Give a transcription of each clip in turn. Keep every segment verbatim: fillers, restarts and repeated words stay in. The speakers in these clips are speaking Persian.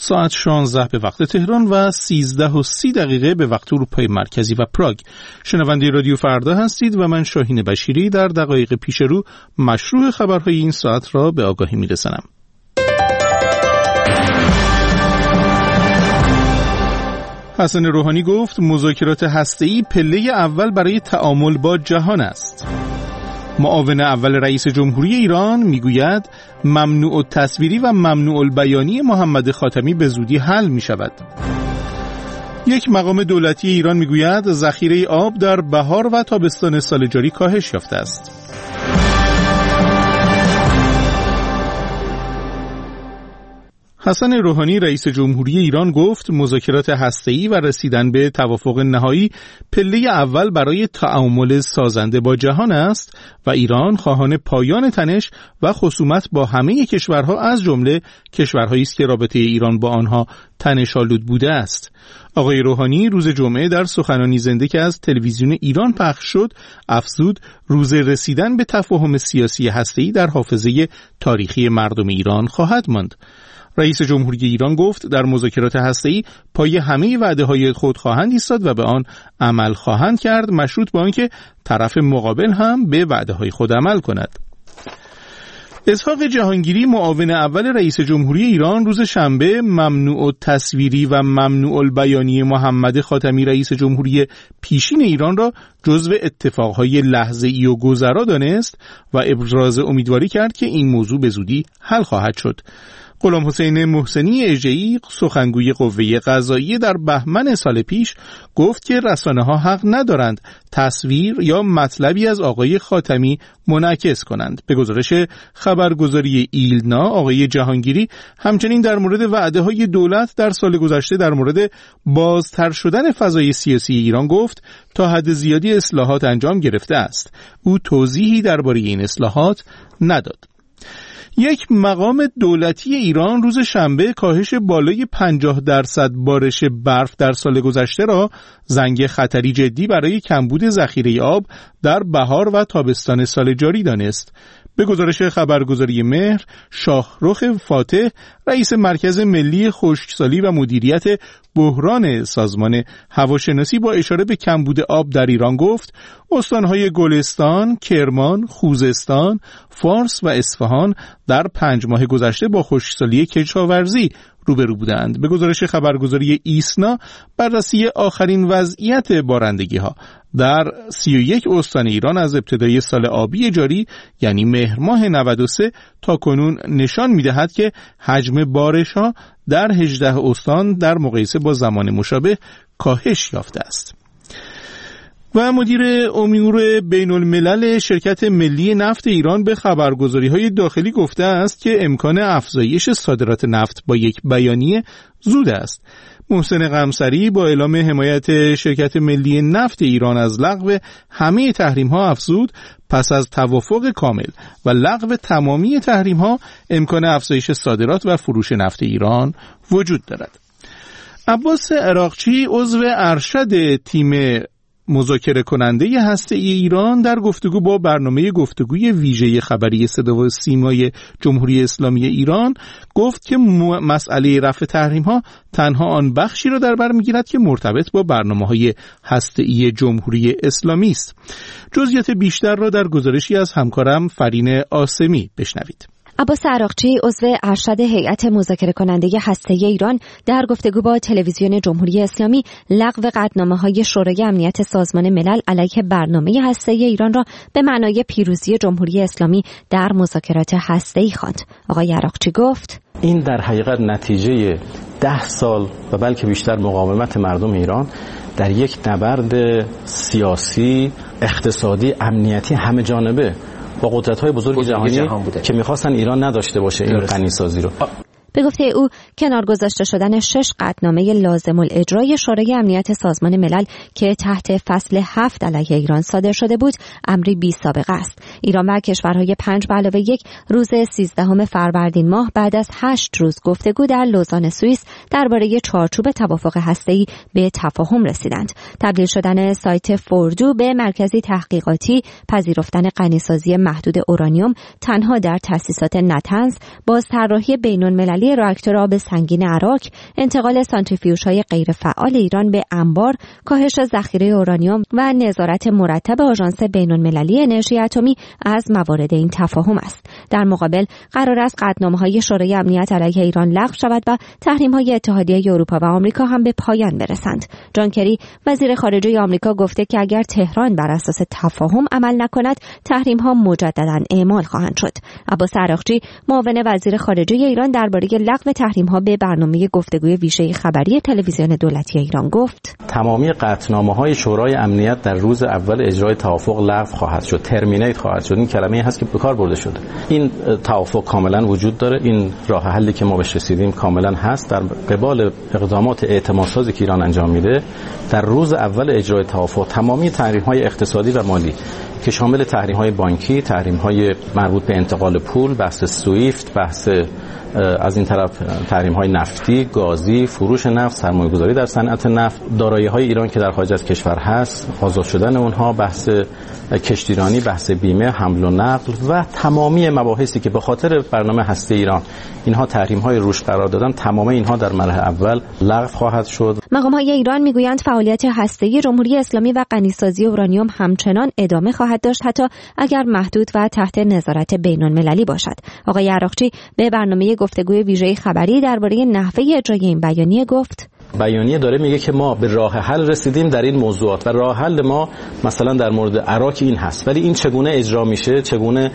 ساعت شانزده به وقت تهران و سیزده و سی دقیقه به وقت اروپای مرکزی و پراگ. شنونده رادیو فردا هستید و من شاهین بشیری در دقایق پیش رو مشروع خبرهای این ساعت را به آگاهی میرسانم. حسن روحانی گفت مذاکرات هسته‌ای پله اول برای تعامل با جهان است. معاون اول رئیس جمهوری ایران میگوید ممنوع التصویری و ممنوع البیانی محمد خاتمی به زودی حل می شود. یک مقام دولتی ایران میگوید ذخیره آب در بهار و تابستان سال جاری کاهش یافته است. حسن روحانی رئیس جمهوری ایران گفت مذاکرات هسته‌ای و رسیدن به توافق نهایی پله اول برای تعامل سازنده با جهان است و ایران خواهان پایان تنش و خصومت با همه کشورها از جمله کشورهایی است که رابطه ایران با آنها تنش‌آلود بوده است. آقای روحانی روز جمعه در سخنرانی زنده که از تلویزیون ایران پخش شد افزود روز رسیدن به تفاهم سیاسی هسته‌ای در حافظه تاریخی مردم ایران خواهد ماند. رئیس جمهوری ایران گفت در مذاکرات هسته‌ای پای همه وعده‌های خود خواهند ایستاد و به آن عمل خواهند کرد، مشروط با آنکه طرف مقابل هم به وعده‌های خود عمل کند. اسحاق جهانگیری معاون اول رئیس جمهوری ایران روز شنبه ممنوع التصویری و ممنوع البیانی محمد خاتمی رئیس جمهوری پیشین ایران را جزو اتفاقهای لحظه‌ای و گذرا دانست و ابراز امیدواری کرد که این موضوع به زودی حل خواهد شد. غلام حسین محسنی اژه‌ای سخنگوی قوه قضاییه در بهمن سال پیش گفت که رسانه‌ها حق ندارند تصویر یا مطلبی از آقای خاتمی منعکس کنند. به گزارش خبرگزاری ایلنا آقای جهانگیری همچنین در مورد وعده‌های دولت در سال گذشته در مورد بازتر شدن فضای سیاسی ایران گفت تا حد زیادی اصلاحات انجام گرفته است. او توضیحی درباره این اصلاحات نداد. یک مقام دولتی ایران روز شنبه کاهش بالای پنجاه درصد بارش برف در سال گذشته را زنگ خطری جدی برای کمبود ذخیره آب در بهار و تابستان سال جاری دانست. به گزارش خبرگزاری مهر، شاهرخ فاتح رئیس مرکز ملی خشکسالی و مدیریت بحران سازمان هواشناسی با اشاره به کمبود آب در ایران گفت استانهای گلستان، کرمان، خوزستان، فارس و اصفهان در پنج ماه گذشته با خشکسالی کشاورزی روبرو بودند. به گزارش خبرگزاری ایسنا بررسی آخرین وضعیت بارندگی ها در سی و یک استان ایران از ابتدای سال آبی جاری یعنی مهر ماه نود و سه تا کنون نشان می‌دهد که حجم بارش ها در هجده استان در مقایسه با زمان مشابه کاهش یافته است. و مدیر امور بین الملل شرکت ملی نفت ایران به خبرگزاری‌های داخلی گفته است که امکان افزایش صادرات نفت با یک بیانیه زود است. محسن قمصری با اعلام حمایت شرکت ملی نفت ایران از لغو همه تحریم‌ها افزود پس از توافق کامل و لغو تمامی تحریم‌ها امکان افزایش صادرات و فروش نفت ایران وجود دارد. عباس عراقچی عضو ارشد تیم مذاکره کننده هسته‌ای ایران در گفتگو با برنامه گفتگوی ویژه خبری صدا و سیمای جمهوری اسلامی ایران گفت که مسئله رفع تحریم‌ها تنها آن بخشی را در بر می‌گیرد که مرتبط با برنامه‌های هسته‌ای جمهوری اسلامی است. جزئیات بیشتر را در گزارشی از همکارم فرین آسمی بشنوید. عباس عراقچی عضو ارشد هیئت مذاکره کننده هسته‌ای ایران در گفتگو با تلویزیون جمهوری اسلامی لغو قطعنامه‌های شورای امنیت سازمان ملل علیه برنامه هسته‌ای ایران را به معنای پیروزی جمهوری اسلامی در مذاکرات هسته‌ای خواند. آقای عراقچی گفت این در حقیقت نتیجه ده سال و بلکه بیشتر مقاومت مردم ایران در یک نبرد سیاسی، اقتصادی، امنیتی همه جانبه با قدرت‌های بزرگ جهانی جهان که می‌خواستن ایران نداشته باشه این غنیسازی رو. به گفته او کنار گذاشته شدن شش قطعنامه لازم الاجرای شورای امنیت سازمان ملل که تحت فصل هفت علیه ایران صادر شده بود امری بی سابقه است. ایران و کشورهای پنج به علاوه یک روز سیزدهم فروردین ماه بعد از هشت روز گفتگو در لوزان سوئیس درباره چارچوب توافق هسته‌ای به تفاهم رسیدند. تبدیل شدن سایت فوردو به مرکزی تحقیقاتی، پذیرفتن غنیسازی محدود اورانیوم تنها در تأسیسات نتنز، بازطراحی بین‌المللی بین‌المللی راکتور آب سنگین عراق، انتقال سانتریفیوژهای غیرفعال ایران به انبار، کاهش ذخیره اورانیوم و نظارت مرتب آژانس بین‌المللی انرژی اتمی از موارد این تفاهم است. در مقابل قرار است قطعنامه‌های شورای امنیت علیه ایران لغو شود و تحریم‌های اتحادیه اروپا و آمریکا هم به پایان برسند. جان کری وزیر خارجه آمریکا گفته که اگر تهران بر اساس تفاهم عمل نکند، تحریم‌ها مجدداً اعمال خواهند شد. عباس عراقچی معاون وزیر خارجه ایران درباره لغو تحریم‌ها به برنامه گفتگوی ویژه خبری تلویزیون دولتی ایران گفت: تمامی قطعنامه‌های شورای امنیت در روز اول اجرای توافق لغو خواهد شد، ترمینیت خواهد شد. این کلمه‌ای هست که به کار برده شده. این توافق کاملا وجود داره. این راه حلی که ما بهش رسیدیم کاملا هست. در قبال اقدامات اعتمادسازی که ایران انجام میده، در روز اول اجرای توافق تمامی تحریم‌های اقتصادی و مالی که شامل تحریم‌های بانکی، تحریم‌های مربوط به انتقال پول، بحث سویفت، بحث از این طرف تحریم‌های نفتی، گازی، فروش نفت، سرمایه‌گذاری در صنعت نفت، دارایی‌های ایران که در خارج از کشور هست، آزاد شدن اونها، بحث کشتیرانی، بحث بیمه، حمل و نقل و تمامی مباحثی که به خاطر برنامه هسته ایران اینها تحریم‌های روش قرار دادن، تمام اینها در مرحله اول لغو خواهد شد. مقام‌های ایران میگویند فعالیت هسته‌ای جمهوری اسلامی و غنیسازی اورانیوم همچنان ادامه خواهد داشت، حتی اگر محدود و تحت نظارت بین‌المللی باشد. آقای عراقچی به برنامه گفتگوی ویژه خبری درباره نحوه اجرای این بیانیه گفت: بیانیه داره میگه که ما به راه حل رسیدیم در این موضوعات و راه حل ما مثلا در مورد عراق این هست، ولی این چگونه اجرا میشه، چگونه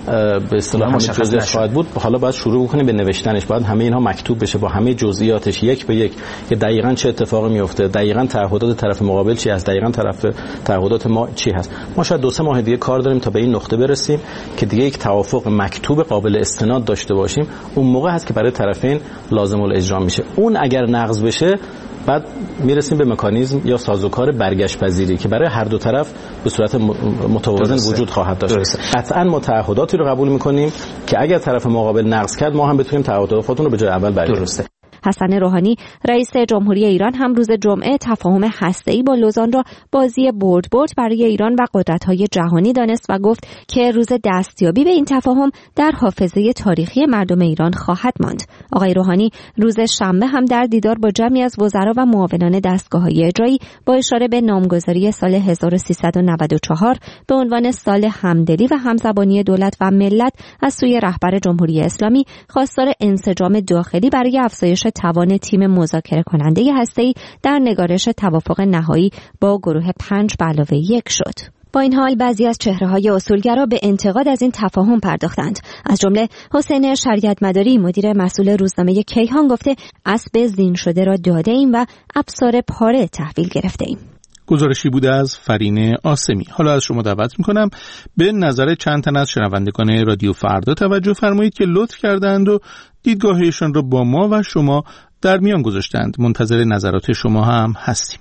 به اصطلاح همه جزئیات خواهد بود، حالا باید شروع بکنیم به نوشتنش، باید همه اینها مکتوب بشه با همه جزئیاتش یک به یک که دقیقاً چه اتفاقی میفته، دقیقاً تعهدات طرف مقابل چی هست، دقیقاً طرف تعهدات ما چی هست. ما شاید دو سه ماه دیگه کار داریم تا به این نقطه برسیم که دیگه یک توافق مکتوب قابل استناد داشته باشیم. اون موقع هست که برای طرفین لازم الاجرا میشه. اون اگر نقض بشه، بعد میرسیم به مکانیزم یا سازوکار برگشت پذیری که برای هر دو طرف به صورت متوازن وجود خواهد داشت. قطعاً ما تعهداتی رو قبول میکنیم که اگر طرف مقابل نقض کرد، ما هم بتونیم تعهدات خودمون رو به جای اول برگردونیم. حسن روحانی رئیس جمهوری ایران هم روز جمعه تفاهم هسته‌ای با لوزان را بازی برد برد برای ایران و قدرت‌های جهانی دانست و گفت که روز دستیابی به این تفاهم در حافظه تاریخی مردم ایران خواهد ماند. آقای روحانی روز شنبه هم در دیدار با جمعی از وزرا و معاونان دستگاه‌های اجرایی با اشاره به نامگذاری سال هزار و سیصد و نود و چهار به عنوان سال همدلی و همزبانی دولت و ملت از سوی رهبر جمهوری اسلامی خواستار انسجام داخلی برای افزایش توان تیم مذاکره کننده هسته‌ای در نگارش توافق نهایی با گروه پنج به علاوه یک شد. با این حال بعضی از چهره‌های اصولگرا به انتقاد از این تفاهم پرداختند. از جمله حسین شریعت مداری مدیر مسئول روزنامه کیهان گفته اسب زین شده را داده ایم و ابصار پاره تحویل گرفته ایم. گزارشی بوده از فرینه آسمی. حالا از شما دعوت میکنم به نظر چند تن از شنوندگان رادیو فردا توجه فرمایید که لطف کردند و دیدگاهشان را با ما و شما در میان گذاشتند. منتظر نظرات شما هم هستیم.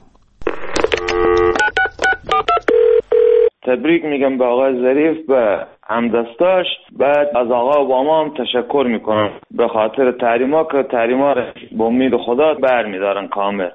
تبریک میگم به آقای ظریف، به همدستاش، بعد از آقا اوباما هم تشکر میکنم به خاطر تحریما که تحریما را با امید خدا برمیدارن کامل.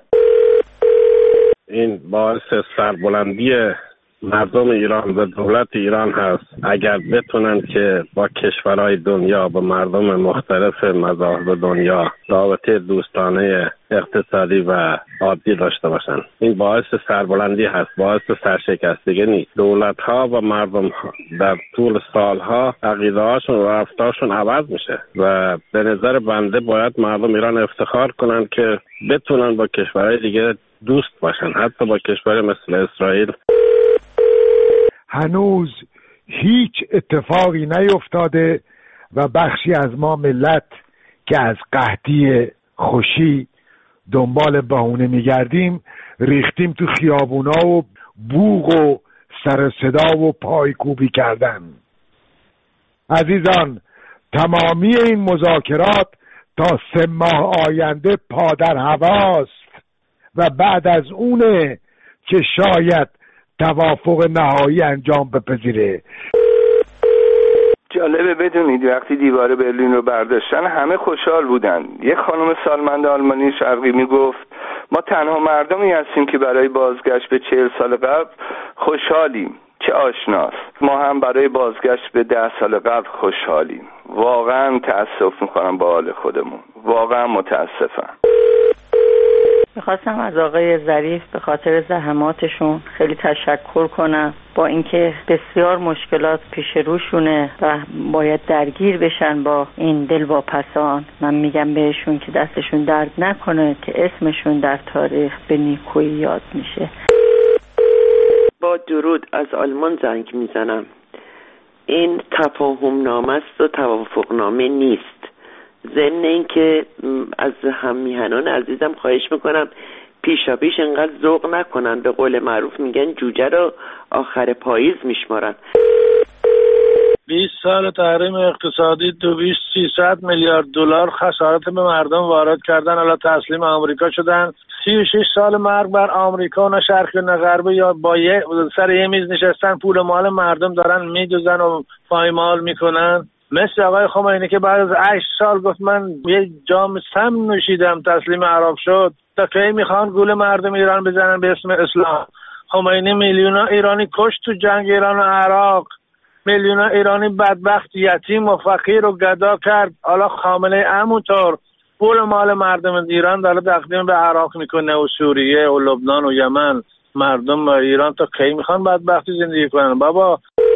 این باعث سربلندی مردم ایران و دولت ایران هست اگر بتونن که با کشورهای دنیا، با مردم مختلف مذاهب دنیا رابطه دوستانه اقتصادی و عادی داشته باشن. این باعث سربلندی هست، باعث سرشکستگی نیست. دولت ها و مردم ها در طول سالها عقیده هاشون و رفتارشون عوض میشه و به نظر بنده باید مردم ایران افتخار کنن که بتونن با کشورهای دیگه دوست باشن، حتی با کشور مثل اسرائیل. هنوز هیچ اتفاقی نیفتاده و بخشی از ما ملت که از قحطی خوشی دنبال بهونه میگردیم ریختیم تو خیابونا و بوق و سر صدا و پایکوبی کردن. عزیزان، تمامی این مذاکرات تا سه ماه آینده پادر هواست و بعد از اونه که شاید توافق نهایی انجام بپذیره. جالبه بدونید وقتی دیوار برلین رو برداشتن همه خوشحال بودن. یک خانم سالمند آلمانی شرقی میگفت ما تنها مردمی هستیم که برای بازگشت به چهل سال قبل خوشحالیم. که آشناست. ما هم برای بازگشت به ده سال قبل خوشحالیم. واقعا تأسف میکنم با حال خودمون، واقعا متاسفم. میخواستم از آقای ظریف به خاطر زحماتشون خیلی تشکر کنم، با اینکه بسیار مشکلات پیش روشونه و باید درگیر بشن با این دلواپسان. من میگم بهشون که دستشون درد نکنه که اسمشون در تاریخ به نیکویی یاد میشه. با درود از آلمان زنگ میزنم. این تفاهم نامه است و توافق نامه نیست. ضمن این که از هم میهنان عزیزم خواهش میکنم پیشا پیش انقدر ذوق نکنن. به قول معروف میگن جوجه رو آخر پاییز میشمارن. بیست سال تحریم اقتصادی دو بیست سیصد میلیارد دلار خسارت به مردم وارد کردن، الان تسلیم آمریکا شدن. سی و شش سال مرگ بر آمریکا، نه شرق نه غرب، یا با یه سر یه میز نشستن پول مال مردم دارن میدوزن و پایمال میکنن. مثل آقای خمینی که بعد از هشت سال گفت من یه جام سم نوشیدم تسلیم عراق شد. تا کی میخوان گول مردم ایران بزنن به اسم اسلام؟ خمینی میلیونا ایرانی کشت تو جنگ ایران و عراق، میلیونا ایرانی بدبخت یتیم و فقیر و گدا کرد. حالا خامنه‌ای همونطور پول مال مردم ایران داره تقدیم به عراق میکنه و سوریه و لبنان و یمن. مردم ایران تا کی میخوان بدبختی زندگی کنن بابا؟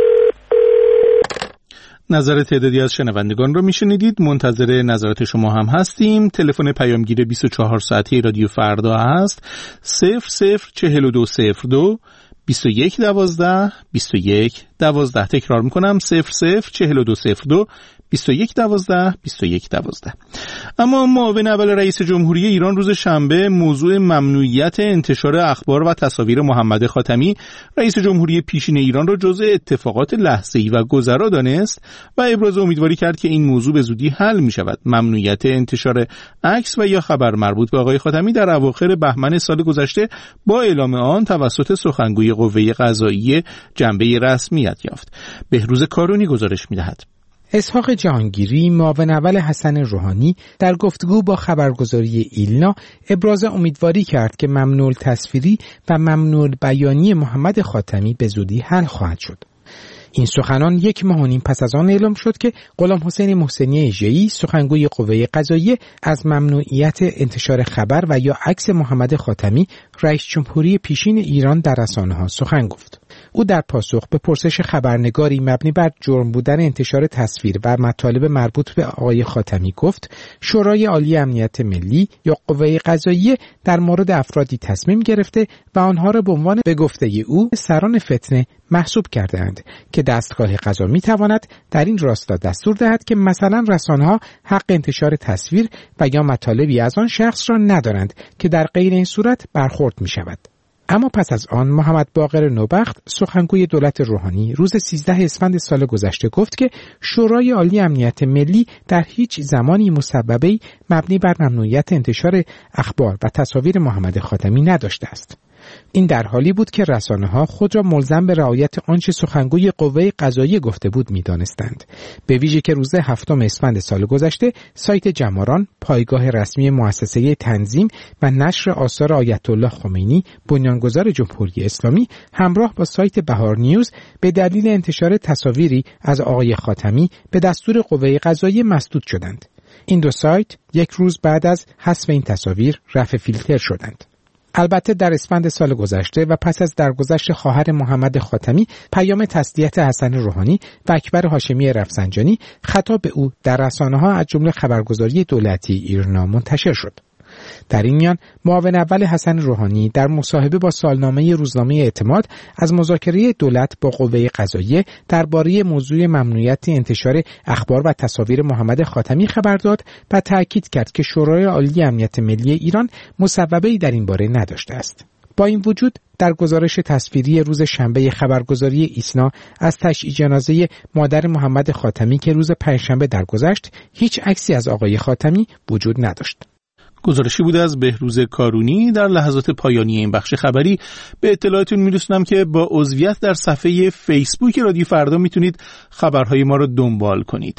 نظر تعدادی از شنوندگان رو میشنیدید. منتظر نظرات شما هم هستیم. تلفن پیامگیر بیست و چهار ساعته رادیو فردا هست صفر صفر چهل و دو صفر دو بیست و یک دوازده بیست و یک دوازده. تکرار میکنم صفر صفر چهل و دو صفر دو بیست و یک دوازده بیست و یک دوازده. اما معاون اول رئیس جمهوری ایران روز شنبه موضوع ممنوعیت انتشار اخبار و تصاویر محمد خاتمی رئیس جمهوری پیشین ایران را جزء اتفاقات لحظه‌ای و گذرا دانست و ابراز امیدواری کرد که این موضوع به زودی حل می شود. ممنوعیت انتشار عکس و یا خبر مربوط به آقای خاتمی در اواخر بهمن سال گذشته با اعلام آن توسط سخنگوی قوه قضاییه جنبه رسمیت یافت. بهروز کارونی گزارش می‌دهد. اسحاق جهانگیری، معاون اول حسن روحانی، در گفتگو با خبرگزاری ایلنا ابراز امیدواری کرد که ممنوع تصویری و ممنوع بیانی محمد خاتمی به زودی حل خواهد شد. این سخنان یک ماه و نیم پس از آن اعلام شد که غلام حسین محسنی ژئی، سخنگوی قوه قضاییه، از ممنوعیت انتشار خبر و یا عکس محمد خاتمی رئیس جمهوری پیشین ایران در رسانه‌ها سخن گفت. او در پاسخ به پرسش خبرنگاری مبنی بر جرم بودن انتشار تصویر و مطالب مربوط به آقای خاتمی گفت شورای عالی امنیت ملی یا قوه قضاییه در مورد افرادی تصمیم گرفته و آنها را به عنوان به گفته او سران فتنه محسوب کردند که دستگاه قضا می تواند در این راستا دستور دهد که مثلا رسانه‌ها حق انتشار تصویر و یا مطالبی از آن شخص را ندارند که در غیر این صورت برخورد می شود. اما پس از آن محمد باقر نوبخت، سخنگوی دولت روحانی، روز سیزده اسفند سال گذشته گفت که شورای عالی امنیت ملی در هیچ زمانی مسببه‌ای مبنی بر ممنوعیت انتشار اخبار و تصاویر محمد خاتمی نداشته است. این در حالی بود که رسانه‌ها خود را ملزم به رعایت آنچه سخنگوی قوه قضاییه گفته بود می‌دانستند. به ویژه که روز هفتم اسفند سال گذشته سایت جماران، پایگاه رسمی مؤسسه تنظیم و نشر آثار آیت الله خمینی، بنیانگذار جمهوری اسلامی، همراه با سایت بهار نیوز به دلیل انتشار تصاویری از آقای خاتمی به دستور قوه قضاییه مسدود شدند. این دو سایت یک روز بعد از حذف این تصاویر رفع فیلتر شدند. البته در اسفند سال گذشته و پس از درگذشت خواهر محمد خاتمی، پیام تسلیت حسن روحانی و اکبر هاشمی رفسنجانی خطاب به او در رسانه‌ها از جمله خبرگزاری دولتی ایرنا منتشر شد. در این میان معاون اول حسن روحانی در مصاحبه با سالنامه روزنامه اعتماد از مذاکره دولت با قوه قضاییه درباره موضوع ممنوعیت انتشار اخبار و تصاویر محمد خاتمی خبر داد و تأکید کرد که شورای عالی امنیت ملی ایران مصوبه‌ای در این باره نداشته است. با این وجود در گزارش تصویری روز شنبه خبرگزاری ایسنا از تشییع جنازه مادر محمد خاتمی که روز پنجشنبه درگذشت، هیچ عکسی از آقای خاتمی وجود نداشت. گزارشی بوده از بهروز کارونی. در لحظات پایانی این بخش خبری به اطلاعاتون میرسونم که با عضویت در صفحه فیسبوک رادیو فردا میتونید خبرهای ما رو دنبال کنید.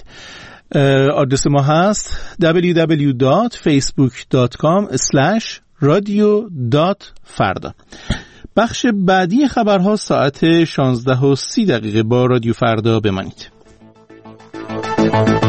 آدرس ما هست دبلیو دبلیو دبلیو دات فیسبوک دات کام اسلش رادیو دات فردا. بخش بعدی خبرها ساعت شانزده و سی دقیقه با رادیو فردا بمانید.